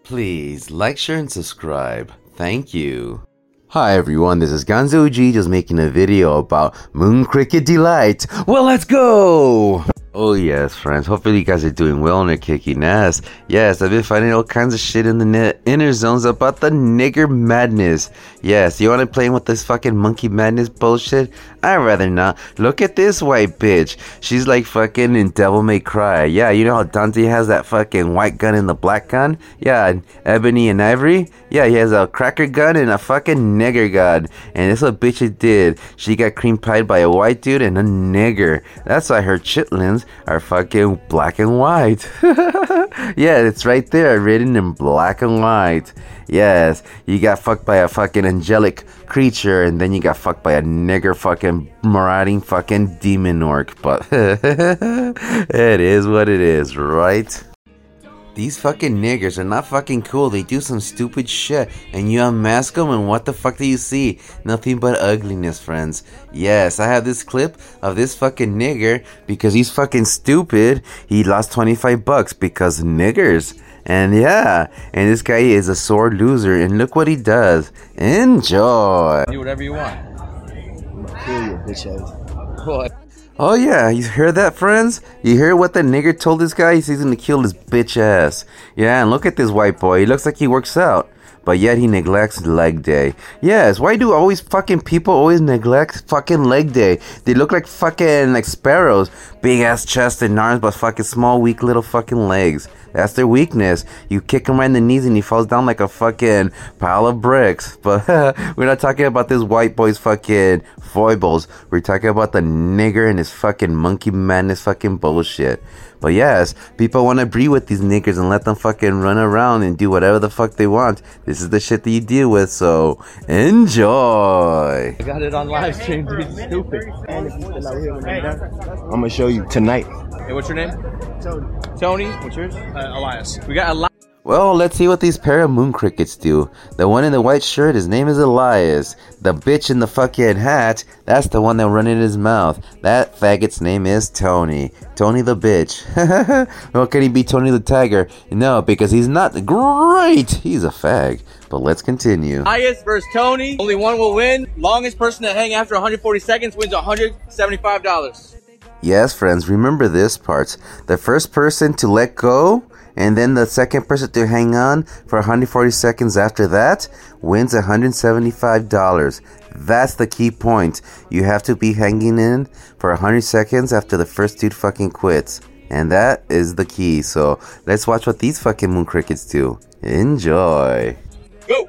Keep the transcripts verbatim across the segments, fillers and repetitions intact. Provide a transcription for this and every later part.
Please like, share, and subscribe. Thank you. Hi everyone, this is Gonzo G just making a video about Moon Cricket Delight. Well, let's go! Oh yes, friends, hopefully you guys are doing well and are kicking ass. Yes, I've been finding all kinds of shit in the net inner zones about the nigger madness. Yes, you wanna play with this fucking monkey madness bullshit? I'd rather not. Look at this white bitch. She's like fucking in Devil May Cry. Yeah, you know how Dante has that fucking white gun and the black gun? Yeah, Ebony and Ivory? Yeah, he has a cracker gun and a fucking nigger gun. And this what bitch it did. She got cream pied by a white dude and a nigger. That's why her chitlins are fucking black and white. Yeah, it's right there, written in black and white. Yes, you got fucked by a fucking angelic creature, and then you got fucked by a nigger fucking marauding fucking demon orc. But it is what it is, right? These fucking niggers are not fucking cool. They do some stupid shit and you unmask them and what the fuck do you see? Nothing but ugliness, friends. Yes, I have this clip of this fucking nigger because he's fucking stupid. He lost twenty-five bucks because niggers. And yeah, and this guy is a sore loser and look what he does. Enjoy. Do whatever you want. Kill you, bitch ass. What? Oh yeah, you heard that, friends? You hear what the nigger told this guy? He's gonna kill his bitch ass. Yeah, and look at this white boy. He looks like he works out, but yet he neglects leg day. Yes, why do always fucking people always neglect fucking leg day? They look like fucking like sparrows. Big ass chest and arms, but fucking small, weak little fucking legs. That's their weakness. You kick him right in the knees and he falls down like a fucking pile of bricks. But we're not talking about this white boy's fucking foibles. We're talking about the nigger and his fucking monkey madness fucking bullshit. But yes, people want to breed with these niggers and let them fucking run around and do whatever the fuck they want. This is the shit that you deal with, so enjoy. I got it on live stream, dude. It's stupid. And if you still out here when I'm done, I'm gonna show you tonight. Hey, what's your name? Tony. Tony. What's yours? Uh, Elias. We got Elias. Well, let's see what these pair of moon crickets do. The one in the white shirt, his name is Elias. The bitch in the fucking hat, that's the one that run in his mouth. That faggot's name is Tony. Tony the bitch. Well, can he be Tony the Tiger? No, because he's not great. He's a fag. But let's continue. Elias versus Tony. Only one will win. Longest person to hang after one hundred forty seconds wins one hundred seventy-five dollars. Yes, friends, remember this part. The first person to let go, and then the second person to hang on for one hundred forty seconds after that wins one hundred seventy-five dollars. That's the key point. You have to be hanging in for one hundred seconds after the first dude fucking quits. And that is the key. So let's watch what these fucking moon crickets do. Enjoy. Go!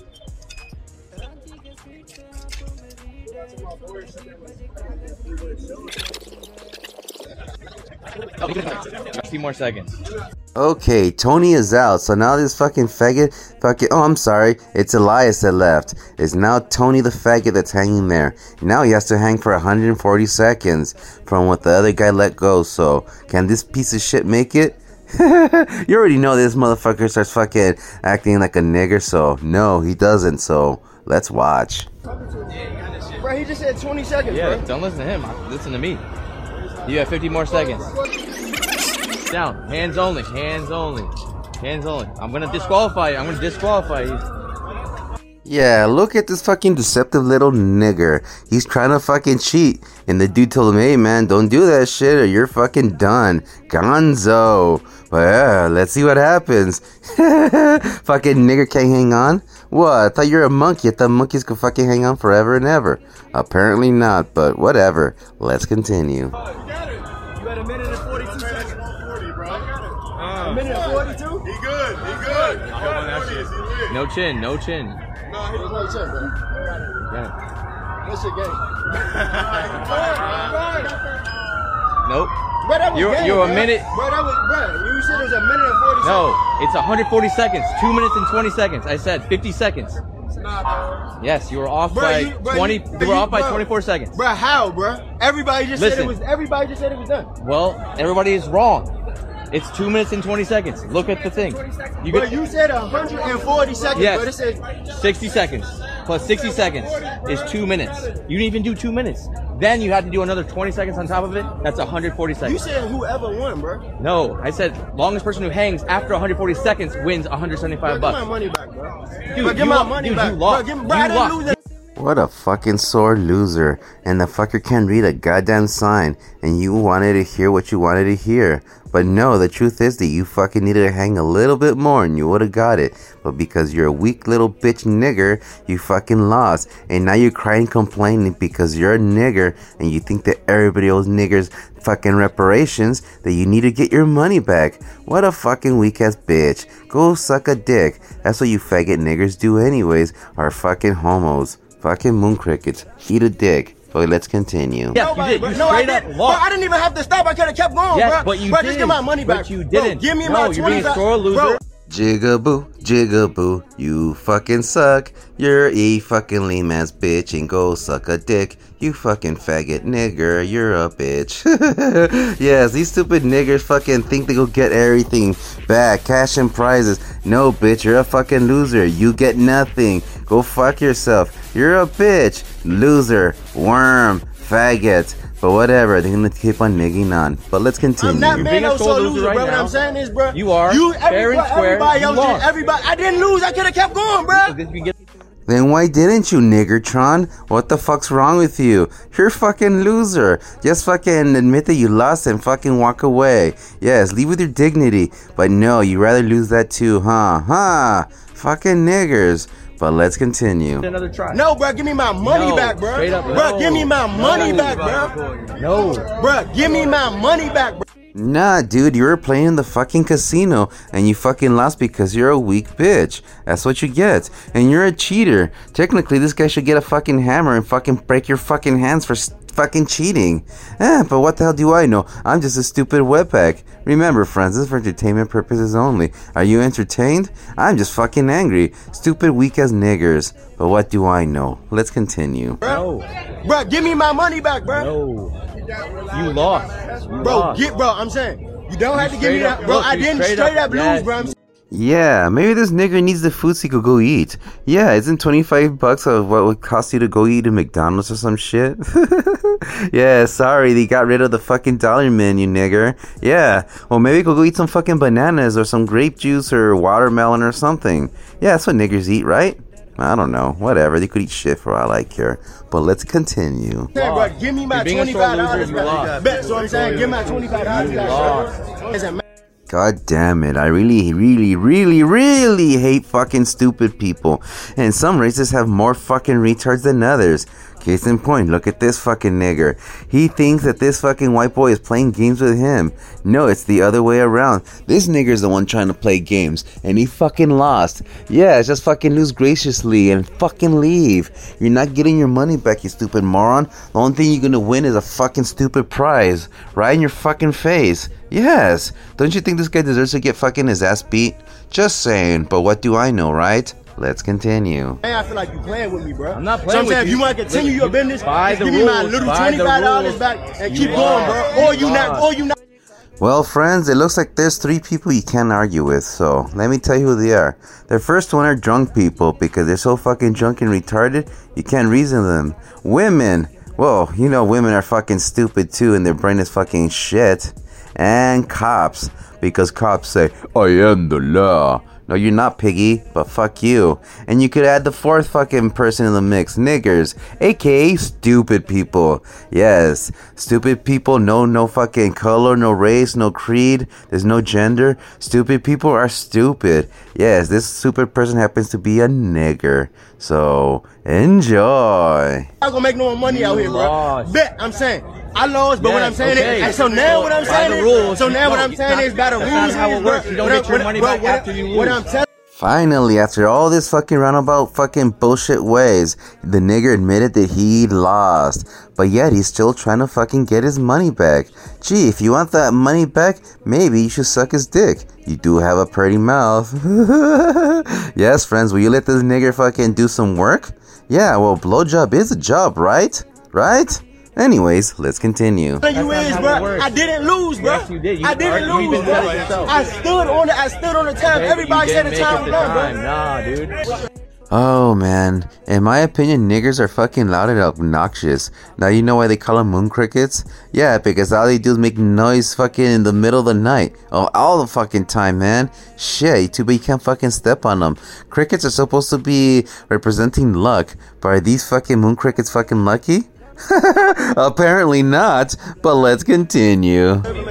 fifty more seconds. Okay, Tony is out, so now this fucking faggot, fucking, oh, I'm sorry, it's Elias that left. It's now Tony the faggot that's hanging there. Now he has to hang for one hundred forty seconds from what the other guy let go, so can this piece of shit make it? You already know this motherfucker starts fucking acting like a nigger, so no, he doesn't, so let's watch. Bro, he just said twenty seconds, Yeah, bro. don't listen to him. Listen to me. You have fifty more seconds. Down. Hands only. Hands only. Hands only. I'm gonna disqualify you. I'm gonna disqualify you. Yeah, look at this fucking deceptive little nigger. He's trying to fucking cheat. And the dude told him, hey man, don't do that shit or you're fucking done. Gonzo. But yeah, let's see what happens. Fucking nigger can't hang on? What? I thought you were a monkey. I thought monkeys could fucking hang on forever and ever. Apparently not, but whatever. Let's continue. You had a minute and forty-two seconds. forty, bro. Uh, a minute and forty-two? He good. He good. He got forty. Is he lit? No chin. No chin. No, he was right check, bro. Yeah. That's your game. Nope. Bro, that was You're- game, you're a bro. minute- Bro, that was, bro, you said it was a minute and forty No, seconds. it's one hundred forty seconds. Two minutes and twenty seconds. I said fifty seconds. Nah, bro. Yes, you were off Bro, by you- bro, twenty. you- You, but were you- off by bro. twenty-four seconds. Bro, how, bro? Everybody just said Listen. it was. Everybody just said it was done. Well, everybody is wrong. It's two minutes and twenty seconds. Look at the thing. You Bro, get you said one hundred forty seconds. Yes. Bro, this said sixty seconds plus sixty seconds is two minutes. You didn't even do two minutes. then you had to do another twenty seconds on top of it. That's one hundred forty seconds. You said whoever won, bro. No, I said longest person who hangs after one hundred forty seconds wins one hundred seventy-five Bro, bucks. give my money back, bro. Dude, Bro, give you my lo- money dude, back. you lost. Bro, give, bro, You I didn't lost. lose that. What a fucking sore loser. And the fucker can't read a goddamn sign. And you wanted to hear what you wanted to hear. But no, the truth is that you fucking needed to hang a little bit more and you would have got it. But because you're a weak little bitch nigger, you fucking lost. And now you're crying complaining because you're a nigger and you think that everybody owes niggers fucking reparations, that you need to get your money back. What a fucking weak ass bitch. Go suck a dick. That's what you faggot niggers do anyways, are fucking homos. Fucking moon crickets. Eat a dick. But let's continue. Yeah, Nobody, you did. bro. You no, I straight up didn't. Bro, lost. I didn't even have to stop. I could have kept going, Yes, bro. but you bro, did. just give my money But back. you Bro, didn't. give me No, my you're being a twenty-five. sore loser. Bro, Jigaboo, jigaboo, you fucking suck. You're a fucking lame ass bitch and go suck a dick. You fucking faggot nigger, you're a bitch. Yes, these stupid niggers fucking think they go get everything back, cash and prizes. No, bitch, you're a fucking loser. You get nothing. Go fuck yourself. You're a bitch, loser, worm, faggot. But whatever, they're gonna keep on nigging on. But let's continue. I'm not You're man being a no sore sore loser loser, right bro. What now. I'm saying is, bro. You are. You, Fair and everybody, square, everybody you else lost. did. Everybody. I didn't lose. I could have kept going, bro. This you get- Then why didn't you, Niggertron? What the fuck's wrong with you? You're a fucking loser. Just fucking admit that you lost and fucking walk away. Yes, leave with your dignity. But no, you rather lose that too, huh? Huh? Fucking niggers. But let's continue. Another try. No, bro. Give me my money No, back, bro. straight up, bro, no. give me my money No. back, bro. No. Bro, give me my money back, bro. Nah, dude, you were playing in the fucking casino and you fucking lost because you're a weak bitch. That's what you get. And you're a cheater. Technically, this guy should get a fucking hammer and fucking break your fucking hands for s- fucking cheating. Eh, but what the hell do I know? I'm just a stupid webpack. Remember, friends, this is for entertainment purposes only. Are you entertained? I'm just fucking angry. Stupid, weak as niggers. But what do I know? Let's continue. Bro, bro, give me my money back, bro. No. You lost. You Bro, lost. get, bro. I'm saying you don't have to give me straight that, up- bro. look, I you didn't straight straight up- up yes. lose, bro. I'm Yeah, maybe this nigger needs the food so he could go eat. Yeah, isn't twenty-five bucks of what would cost you to go eat at McDonald's or some shit? Yeah, sorry, they got rid of the fucking dollar menu, nigger. Yeah, well, maybe go go eat some fucking bananas or some grape juice or watermelon or something. Yeah, that's what niggers eat, right? I don't know. Whatever. They could eat shit for all I care. But let's continue. saying, bro, give me my You're being a sore twenty-five dollars loser, you lost. back. Bet, so I'm saying, give my twenty-five dollars You back. lost. bro. Listen, man. God damn it. I really, really, really, really hate fucking stupid people. And some races have more fucking retards than others. Case in point, look at this fucking nigger. He thinks that this fucking white boy is playing games with him. No, it's the other way around. This nigger's the one trying to play games, and he fucking lost. Yeah, just fucking lose graciously and fucking leave. You're not getting your money back, you stupid moron. The only thing you're gonna win is a fucking stupid prize. Right in your fucking face. Yes. Don't you think this guy deserves to get fucking his ass beat? Just saying, but what do I know, right? Let's continue. Man, I feel like you playing with me, bro. I'm not So playing I'm saying, with if you. you want to continue Look, your you- business, by just the give me my rules, little by the twenty-five dollars rules. back and You keep going, bro. lost. Or You you not, lost. or you not. Well, friends, it looks like there's three people you can't argue with, so let me tell you who they are. The first one are drunk people, because they're so fucking drunk and retarded, you can't reason with them. Women, well, you know women are fucking stupid too, and their brain is fucking shit. And cops, because cops say, I am the law. No, you're not, piggy, but fuck you. And you could add the fourth fucking person in the mix, niggers, aka stupid people. Yes, stupid people know no fucking color, no race, no creed, there's no gender. Stupid people are stupid. Yes, this stupid person happens to be a nigger. So, enjoy. I'm gonna make no more money out here, bro. lost. Bet, I'm saying. I lost, but what Yes, I'm saying okay. is, so now what I'm By saying the is, rules, so now you what don't. I'm saying is, by the That's rules not how it is, works. bro, You don't what get your I- money bro, back what I- after you What lose. I'm telling Finally, after all this fucking roundabout fucking bullshit ways, the nigger admitted that he lost. But yet, he's still trying to fucking get his money back. Gee, if you want that money back, maybe you should suck his dick. You do have a pretty mouth. Yes, friends, will you let this nigger fucking do some work? Yeah, well, blowjob is a job, right? Right? Anyways, let's continue. you That's is, not how it bro. works. I didn't lose, bro. Yes, you did. You I didn't are- you lose, even bro. said it yourself. I stood on it. I stood on the time. Okay, Everybody you said didn't the make time it was the done, bro. time. Nah, dude. Oh man, in my opinion, niggers are fucking loud and obnoxious. Now you know why they call them moon crickets? Yeah, because all they do is make noise fucking in the middle of the night. Oh, all the fucking time, man. Shit, too bad you can't fucking step on them. Crickets are supposed to be representing luck, but are these fucking moon crickets fucking lucky? Apparently not, but let's continue.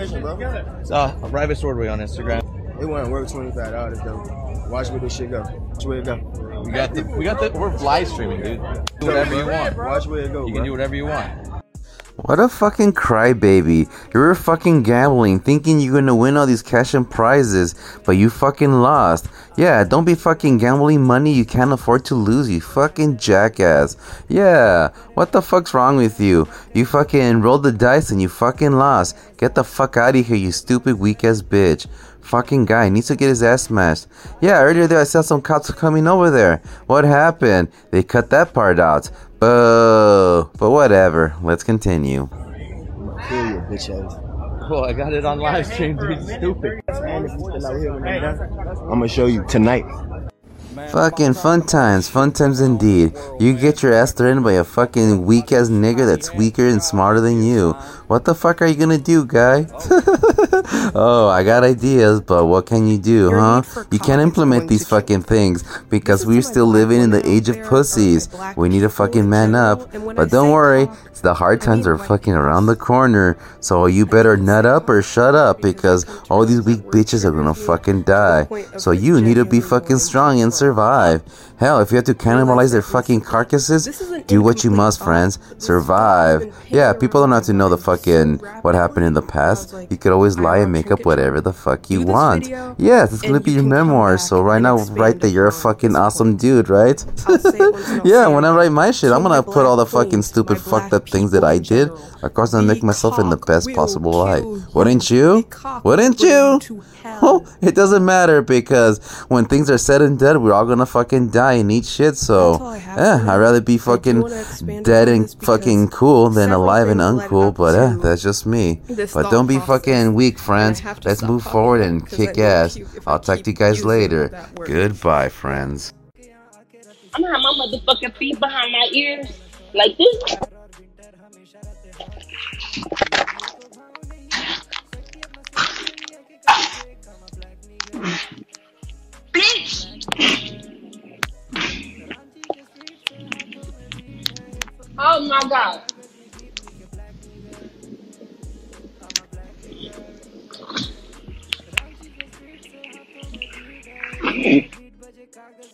Uh, Rabbit Swordway on Instagram. It won't work twenty-five dollars though. Watch where this shit go. Watch where it go. We got the, we got the, we're live streaming, dude. Do whatever you want. Watch where it go. You bro. can do whatever you want. What a fucking crybaby. You were fucking gambling, thinking you're gonna win all these cash and prizes, but you fucking lost. Yeah, don't be fucking gambling money you can't afford to lose, you fucking jackass. Yeah, what the fuck's wrong with you? You fucking rolled the dice and you fucking lost. Get the fuck out of here, you stupid weak ass bitch. Fucking guy needs to get his ass smashed. Yeah, earlier there I saw some cops coming over there. What happened? They cut that part out. Boo. But whatever. Let's continue. Kill your bitch ass. Well, I got it on live stream, dude. Stupid. And if you still out here when I'm done, I'm gonna show you tonight. Fucking fun times, fun times indeed. You get your ass threatened by a fucking weak ass nigger that's weaker and smarter than you. What the fuck are you gonna do, guy? Oh, I got ideas, but what can you do, huh? You can't implement these fucking things because we're still living in the age of pussies. We need to fucking man up. But don't worry, the hard times are fucking around the corner. So you better nut up or shut up because all these weak bitches are gonna fucking die. So you need to be fucking strong and survive. Hell, if you have to cannibalize their fucking carcasses, do what you must, friends. Survive. Yeah, people don't have to know the fucking what happened in the past. You could always lie and make up whatever the fuck you want. Yes, it's gonna be your memoir. So right now, write that you're a fucking awesome dude, right? Yeah, when I write my shit, I'm gonna put all the fucking stupid fucked up things that I did. Of course, I'll make myself in the best possible light. Wouldn't you? Wouldn't you? Well, it doesn't matter because when things are said and done, we're all gonna fucking die and eat shit. So, yeah, I'd rather be fucking dead and fucking cool than alive and uncool. But eh, that's just me. But don't be fucking weak, friends. Let's move forward and kick ass. I'll talk to you guys later. Goodbye, friends. I'm gonna have my motherfucking feet behind my ears like this. Bitch! Oh my God.